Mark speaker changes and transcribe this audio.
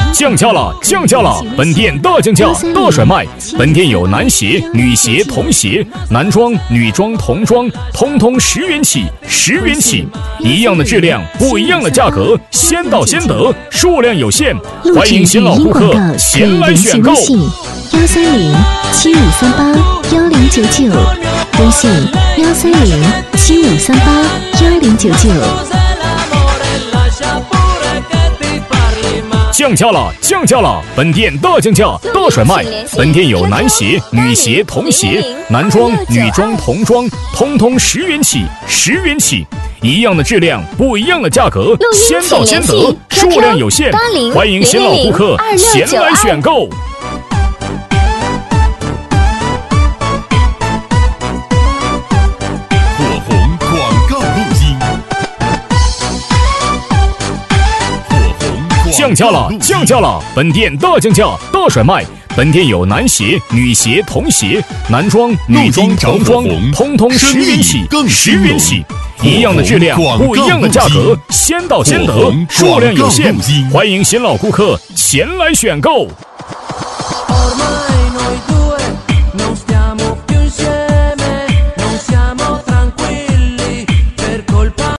Speaker 1: 降价了，降价了！本店大降价，大甩卖！本店有男鞋、女鞋、童鞋、男装、女装、童装，通通10元起，10元起，一样的质量，不一样的价格，先到先得，数量有限，欢迎新老顾客前来选购。
Speaker 2: 130-7538-1099，微信130-7538-1099。
Speaker 1: 降价了，降价了！本店大降价，大甩卖！本店有男鞋、女鞋、童鞋、男装、女装、童装，通通10元起，10元起，一样的质量，不一样的价格，先到先得，数量有限，欢迎新老顾客前来选购。降价了，降价了！本店大降价，大甩卖！本店有男鞋、女鞋、童鞋、男装、女装、童装，通通10元起，10元起，一样的质量，不一样的价格，先到先得，数量有限，欢迎新老顾客前来选购。